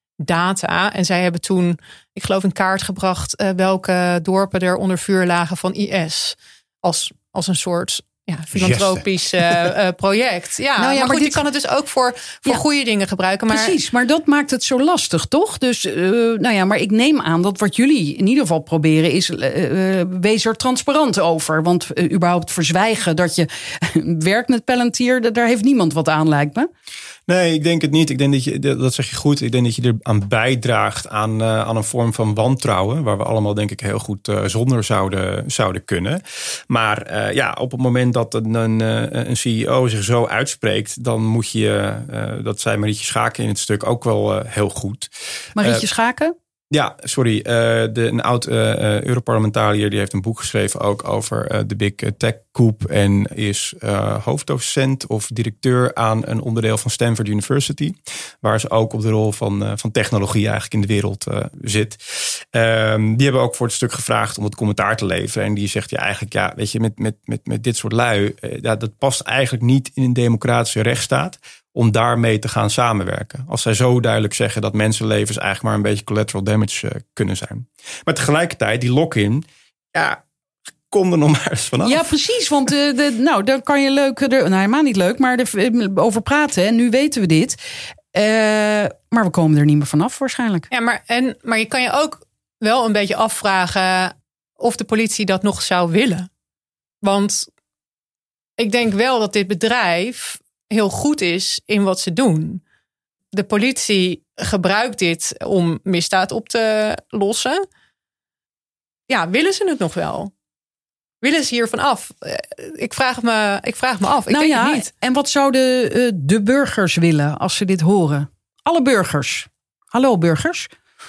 data. En zij hebben toen, ik geloof, een kaart gebracht uh, welke dorpen er onder vuur lagen van I S. Als, als een soort... Ja, filantropisch uh, uh, project. Ja, nou ja, maar goed, maar dit... je kan het dus ook voor, voor ja, goede dingen gebruiken. Maar... Precies, maar dat maakt het zo lastig, toch? Dus, uh, nou ja, maar ik neem aan dat wat jullie in ieder geval proberen is, uh, uh, wees er transparant over. Want uh, überhaupt verzwijgen dat je werkt met Palantir, daar heeft niemand wat aan, lijkt me. Nee, ik denk het niet. Ik denk dat je, dat zeg je goed. Ik denk dat je er aan bijdraagt aan, uh, aan een vorm van wantrouwen, waar we allemaal denk ik heel goed uh, zonder zouden, zouden kunnen. Maar uh, ja, op het moment dat een, een, een C E O zich zo uitspreekt, dan moet je, uh, dat zei Marietje Schaken in het stuk ook wel uh, heel goed. Marietje uh, Schaken? Ja, sorry. Uh, de, een oud uh, uh, Europarlementariër die heeft een boek geschreven ook over uh, de Big Tech Coup en is uh, hoofddocent of directeur aan een onderdeel van Stanford University, waar ze ook op de rol van, uh, van technologie eigenlijk in de wereld uh, zit. Um, die hebben ook voor het stuk gevraagd om het commentaar te leveren en die zegt ja eigenlijk ja, weet je, met, met, met, met dit soort lui, uh, ja, dat past eigenlijk niet in een democratische rechtsstaat om daarmee te gaan samenwerken. Als zij zo duidelijk zeggen dat mensenlevens eigenlijk maar een beetje collateral damage uh, kunnen zijn. Maar tegelijkertijd, die lock-in, ja, kom er nog maar eens vanaf. Ja, precies, want uh, de, nou, daar kan je leuk, de, nou helemaal niet leuk, maar er, over praten. En nu weten we dit. Uh, maar we komen er niet meer vanaf waarschijnlijk. Ja, maar, en, maar je kan je ook wel een beetje afvragen of de politie dat nog zou willen. Want ik denk wel dat dit bedrijf heel goed is in wat ze doen. De politie gebruikt dit om misdaad op te lossen. Ja, willen ze het nog wel? willen ze hiervan af? Ik vraag me, ik vraag me af. Ik nou denk ja, het niet. En wat zouden uh, de burgers willen als ze dit horen? Alle burgers. Hallo burgers.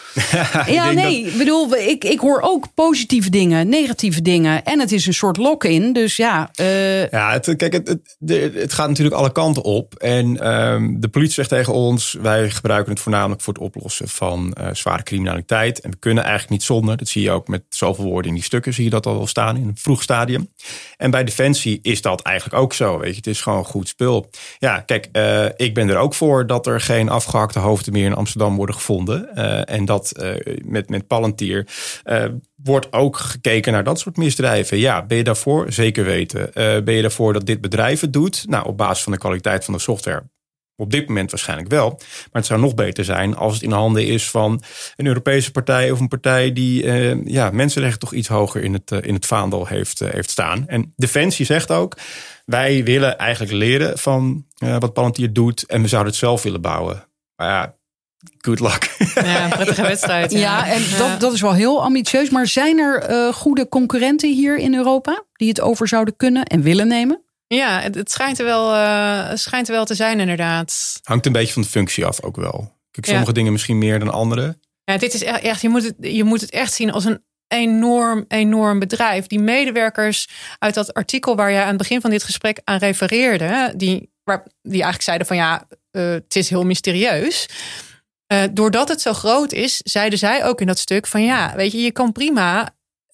ja, nee, ik dat... bedoel, ik, ik hoor ook positieve dingen, negatieve dingen. En het is een soort lock-in, dus ja. Uh... Ja, het, kijk, het, het, het gaat natuurlijk alle kanten op. En um, de politie zegt tegen ons, wij gebruiken het voornamelijk voor het oplossen van uh, zware criminaliteit. En we kunnen eigenlijk niet zonder. Dat zie je ook met zoveel woorden in die stukken, zie je dat al wel staan in een vroeg stadium. En bij Defensie is dat eigenlijk ook zo, weet je. Het is gewoon goed spul. Ja, kijk, uh, ik ben er ook voor dat er geen afgehakte hoofden meer in Amsterdam worden gevonden. Uh, en dat Uh, met, met Palantir uh, wordt ook gekeken naar dat soort misdrijven. Ja, ben je daarvoor? Zeker weten. Uh, ben je daarvoor dat dit bedrijf het doet? Nou, op basis van de kwaliteit van de software op dit moment waarschijnlijk wel. Maar het zou nog beter zijn als het in handen is van een Europese partij of een partij die uh, ja, mensenrechten toch iets hoger in het, uh, in het vaandel heeft, uh, heeft staan. En Defensie zegt ook, wij willen eigenlijk leren van uh, wat Palantir doet en we zouden het zelf willen bouwen. Maar ja, good luck. Ja, een prettige wedstrijd. Ja, ja en ja. Dat, dat is wel heel ambitieus. Maar zijn er uh, goede concurrenten hier in Europa die het over zouden kunnen en willen nemen? Ja, het, het schijnt, er wel, uh, schijnt er wel te zijn inderdaad. Hangt een beetje van de functie af ook wel. Kijk, sommige ja. dingen misschien meer dan andere. Ja, dit is echt, je moet het, je moet het echt zien als een enorm, enorm bedrijf. Die medewerkers uit dat artikel waar je aan het begin van dit gesprek aan refereerde, die, waar, die eigenlijk zeiden van ja, uh, het is heel mysterieus. Uh, doordat het zo groot is, zeiden zij ook in dat stuk van ja, weet je, je kan prima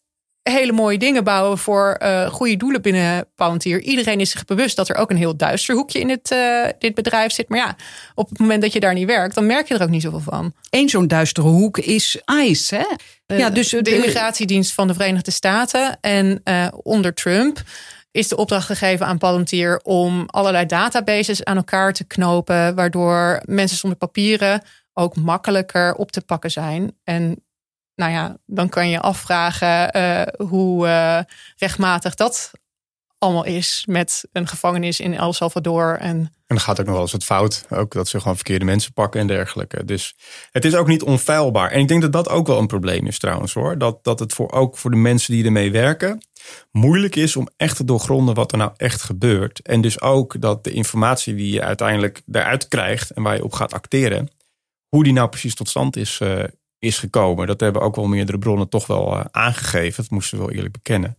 hele mooie dingen bouwen voor uh, goede doelen binnen Palantir. Iedereen is zich bewust dat er ook een heel duister hoekje in dit, uh, dit bedrijf zit. Maar ja, op het moment dat je daar niet werkt, dan merk je er ook niet zoveel van. Eén zo'n duistere hoek is ICE, hè? Uh, ja, dus de, de immigratiedienst van de Verenigde Staten. En uh, onder Trump is de opdracht gegeven aan Palantir om allerlei databases aan elkaar te knopen, waardoor mensen zonder papieren ook makkelijker op te pakken zijn. En nou ja, dan kan je afvragen uh, hoe uh, rechtmatig dat allemaal is met een gevangenis in El Salvador. En, en dan gaat ook nog wel eens wat fout. Ook dat ze gewoon verkeerde mensen pakken en dergelijke. Dus het is ook niet onfeilbaar. En ik denk dat dat ook wel een probleem is trouwens hoor. Dat, dat het voor, ook voor de mensen die ermee werken moeilijk is om echt te doorgronden wat er nou echt gebeurt. En dus ook dat de informatie die je uiteindelijk daaruit krijgt en waar je op gaat acteren, hoe die nou precies tot stand is, uh, is gekomen. Dat hebben ook wel meerdere bronnen toch wel uh, aangegeven. Dat moesten we wel eerlijk bekennen.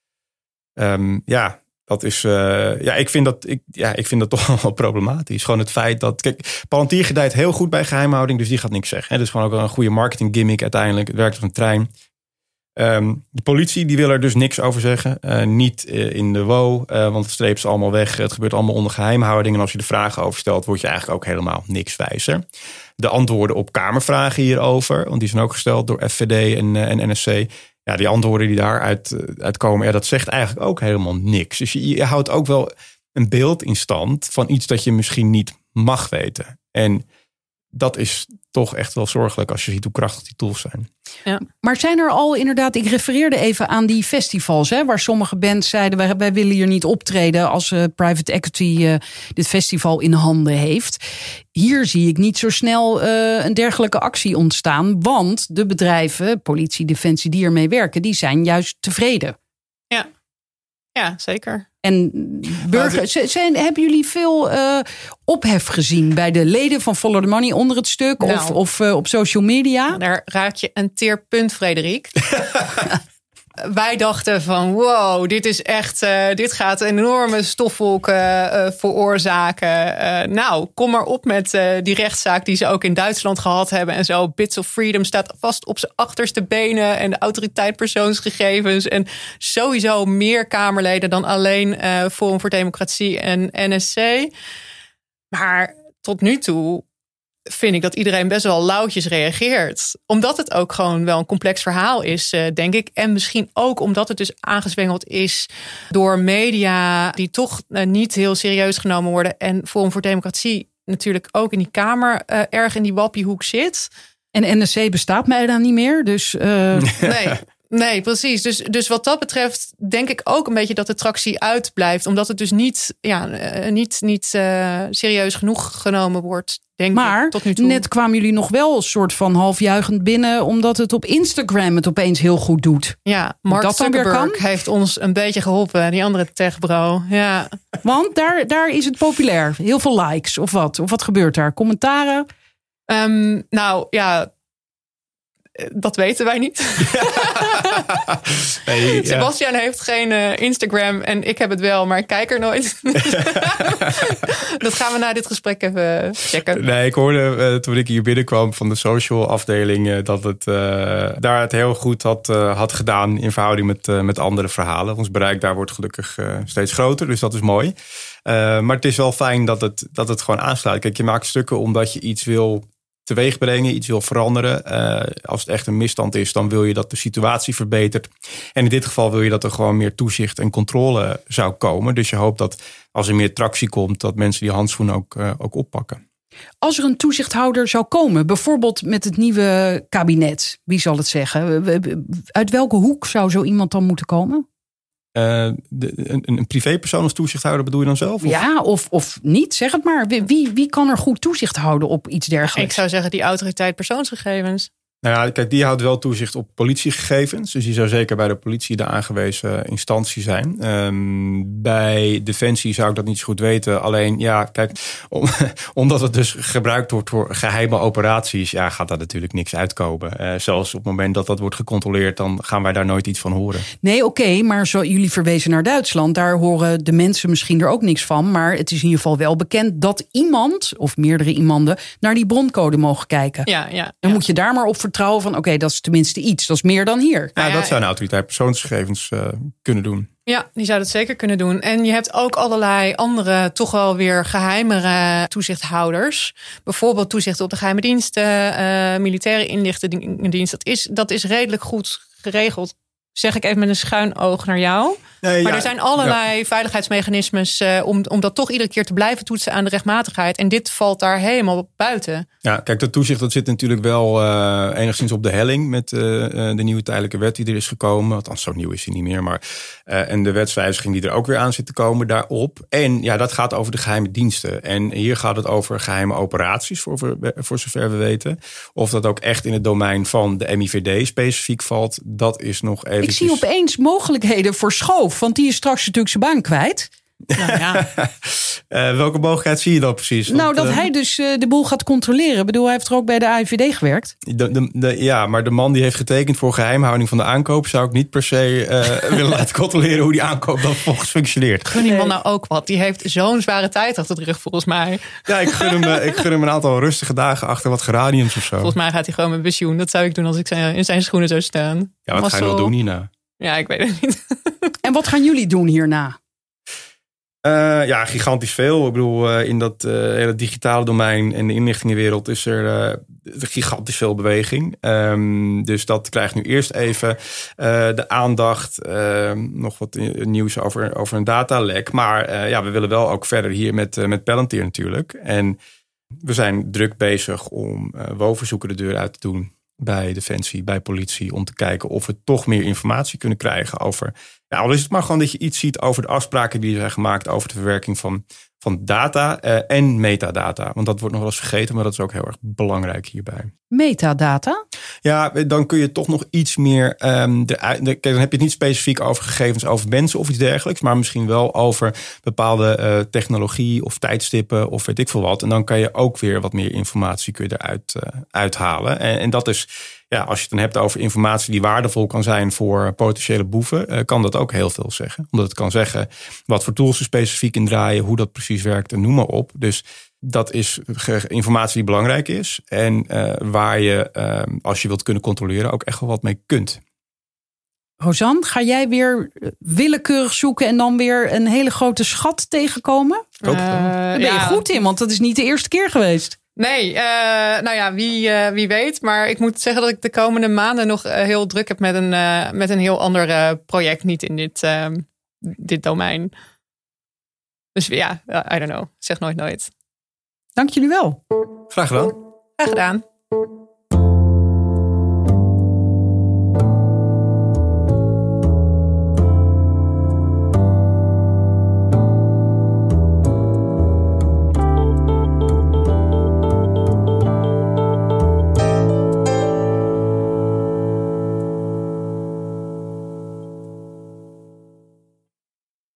Um, ja, dat is. Uh, ja, ik vind dat. Ik, ja, ik vind dat toch wel problematisch. Gewoon het feit dat. Kijk, Palantir gedijt heel goed bij geheimhouding, dus die gaat niks zeggen. Hè. Dus gewoon ook wel een goede marketing gimmick uiteindelijk. Het werkt als een trein. Um, de politie die wil er dus niks over zeggen. Uh, niet uh, in de W O, uh, want het streept ze allemaal weg. Het gebeurt allemaal onder geheimhouding. En als je de vragen over stelt, word je eigenlijk ook helemaal niks wijzer. De antwoorden op Kamervragen hierover, want die zijn ook gesteld door F V D en, uh, en N S C. Ja, die antwoorden die daaruit uh, uitkomen, ja, dat zegt eigenlijk ook helemaal niks. Dus je, je houdt ook wel een beeld in stand van iets dat je misschien niet mag weten. En dat is toch echt wel zorgelijk als je ziet hoe krachtig die tools zijn. Ja. Maar zijn er al inderdaad, ik refereerde even aan die festivals, hè, waar sommige bands zeiden wij, wij willen hier niet optreden als uh, private equity uh, dit festival in handen heeft. Hier zie ik niet zo snel uh, een dergelijke actie ontstaan, want de bedrijven, politie, defensie die ermee werken, die zijn juist tevreden. Ja, ja zeker. En burgers, zijn, hebben jullie veel uh, ophef gezien bij de leden van Follow the Money onder het stuk nou, of, of uh, op social media? Daar raak je een teerpunt, Frederik. Wij dachten van wow, dit is echt, uh, dit gaat enorme stofwolken uh, veroorzaken. Uh, nou, kom maar op met uh, die rechtszaak die ze ook in Duitsland gehad hebben en zo. Bits of Freedom staat vast op zijn achterste benen en de autoriteit persoonsgegevens. En sowieso meer Kamerleden dan alleen uh, Forum voor Democratie en N S C. Maar tot nu toe vind ik dat iedereen best wel lauwtjes reageert. Omdat het ook gewoon wel een complex verhaal is, denk ik. En misschien ook omdat het dus aangezwengeld is door media die toch niet heel serieus genomen worden. En Forum voor Democratie natuurlijk ook in die Kamer uh, erg in die wappiehoek zit. En N S C bestaat mij dan niet meer, dus... Uh... Nee, Nee, precies. Dus, dus wat dat betreft denk ik ook een beetje dat de tractie uitblijft. Omdat het dus niet, ja, niet, niet uh, serieus genoeg genomen wordt, denk maar ik, tot nu toe. Net kwamen jullie nog wel een soort van halfjuichend binnen, omdat het op Instagram het opeens heel goed doet. Ja, Mark dat dan weer Zuckerberg kan? heeft ons een beetje geholpen. Die andere techbro. Ja. Want daar, daar is het populair. Heel veel likes of wat? Of wat gebeurt daar? Commentaren? Um, nou ja, dat weten wij niet. Hey, ja. Sebastian heeft geen uh, Instagram en ik heb het wel, maar ik kijk er nooit. Dat gaan we na dit gesprek even checken. Nee, ik hoorde uh, toen ik hier binnenkwam van de social afdeling uh, dat het uh, daar het heel goed had, uh, had gedaan in verhouding met, uh, met andere verhalen. Ons bereik daar wordt gelukkig uh, steeds groter, dus dat is mooi. Uh, maar het is wel fijn dat het, dat het gewoon aansluit. Kijk, je maakt stukken omdat je iets wil teweeg brengen, iets wil veranderen. Uh, als het echt een misstand is, dan wil je dat de situatie verbetert. En in dit geval wil je dat er gewoon meer toezicht en controle zou komen. Dus je hoopt dat als er meer tractie komt, dat mensen die handschoen ook, uh, ook oppakken. Als er een toezichthouder zou komen, bijvoorbeeld met het nieuwe kabinet, wie zal het zeggen? Uit welke hoek zou zo iemand dan moeten komen? Uh, de, een, een privépersoon als toezichthouder bedoel je dan zelf? Of? Ja, of, of niet, zeg het maar. Wie, wie kan er goed toezicht houden op iets dergelijks? Ik zou zeggen die autoriteit persoonsgegevens. Nou ja, kijk, die houdt wel toezicht op politiegegevens. Dus die zou zeker bij de politie de aangewezen instantie zijn. Um, bij Defensie zou ik dat niet zo goed weten. Alleen, ja, kijk, om, omdat het dus gebruikt wordt voor geheime operaties, ja, gaat daar natuurlijk niks uitkomen. Uh, zelfs op het moment dat dat wordt gecontroleerd, dan gaan wij daar nooit iets van horen. Nee, oké, okay, maar zo, jullie verwezen naar Duitsland. Daar horen de mensen misschien er ook niks van. Maar het is in ieder geval wel bekend dat iemand, of meerdere iemanden, naar die broncode mogen kijken. Ja, ja. Dan ja. moet je daar maar op vertrouwen van, oké, okay, dat is tenminste iets. Dat is meer dan hier. Ja, dat zou een autoriteit persoonsgegevens uh, kunnen doen. Ja, die zou dat zeker kunnen doen. En je hebt ook allerlei andere, toch wel weer geheimere toezichthouders. Bijvoorbeeld toezicht op de geheime diensten, uh, militaire inlichtingendienst. Dat is, dat is redelijk goed geregeld. Zeg ik even met een schuin oog naar jou. Nee, maar ja, er zijn allerlei ja. veiligheidsmechanismes uh, om, om dat toch iedere keer te blijven toetsen aan de rechtmatigheid. En dit valt daar helemaal buiten. Ja, kijk, dat toezicht dat zit natuurlijk wel uh, enigszins op de helling met uh, de nieuwe tijdelijke wet die er is gekomen. Althans, zo nieuw is die niet meer. Maar, uh, en de wetswijziging die er ook weer aan zit te komen daarop. En ja, dat gaat over de geheime diensten. En hier gaat het over geheime operaties, voor, voor zover we weten. Of dat ook echt in het domein van de M I V D specifiek valt, dat is nog even. Ik zie opeens mogelijkheden voor Schoof, want die is straks natuurlijk zijn baan kwijt. Nou ja. uh, welke mogelijkheid zie je dan precies? Nou, Want, dat uh, hij dus uh, de boel gaat controleren. Ik bedoel, hij heeft er ook bij de A I V D gewerkt. De, de, de, ja, maar de man die heeft getekend voor geheimhouding van de aankoop, zou ik niet per se uh, willen laten controleren hoe die aankoop dan volgens functioneert. Gun die man nou ook wat? Die heeft zo'n zware tijd achter de rug volgens mij. Ja, ik gun hem, uh, ik gun hem een aantal rustige dagen achter wat geraniums of zo. Volgens mij gaat hij gewoon met pensioen. Dat zou ik doen als ik in zijn schoenen zou staan. Ja, wat Massel. ga je wel doen hierna? Ja, ik weet het niet. En wat gaan jullie doen hierna? Uh, ja, gigantisch veel. Ik bedoel, uh, in dat uh, hele digitale domein en de inlichtingenwereld is er uh, gigantisch veel beweging. Um, dus dat krijgt nu eerst even uh, de aandacht. Uh, nog wat nieuws over, over een datalek. Maar uh, ja, we willen wel ook verder hier met, uh, met Palantir natuurlijk. En we zijn druk bezig om uh, WO-verzoeken de deur uit te doen bij Defensie, bij politie, om te kijken of we toch meer informatie kunnen krijgen over. Ja, al is het maar gewoon dat je iets ziet over de afspraken die zijn gemaakt over de verwerking van, van data uh, en metadata. Want dat wordt nog wel eens vergeten, maar dat is ook heel erg belangrijk hierbij. Metadata? Ja, dan kun je toch nog iets meer. Um, de, de, dan heb je het niet specifiek over gegevens over mensen of iets dergelijks, maar misschien wel over bepaalde uh, technologie of tijdstippen of weet ik veel wat. En dan kan je ook weer wat meer informatie kun je eruit uh, uithalen. En, en dat is, ja, als je het dan hebt over informatie die waardevol kan zijn voor potentiële boeven, uh, kan dat ook heel veel zeggen. Omdat het kan zeggen wat voor tools er specifiek in draaien, hoe dat precies werkt en noem maar op. Dus dat is informatie die belangrijk is. En uh, waar je, uh, als je wilt kunnen controleren, ook echt wel wat mee kunt. Rosanne, ga jij weer willekeurig zoeken en dan weer een hele grote schat tegenkomen? Ik hoop het wel. Uh, Daar ben je ja. goed in, want dat is niet de eerste keer geweest. Nee, uh, nou ja, wie, uh, wie weet. Maar ik moet zeggen dat ik de komende maanden nog uh, heel druk heb met een, uh, met een heel ander uh, project. Niet in dit, uh, dit domein. Dus ja, I don't know. Zeg nooit nooit. Dank jullie wel. Graag gedaan. Graag gedaan.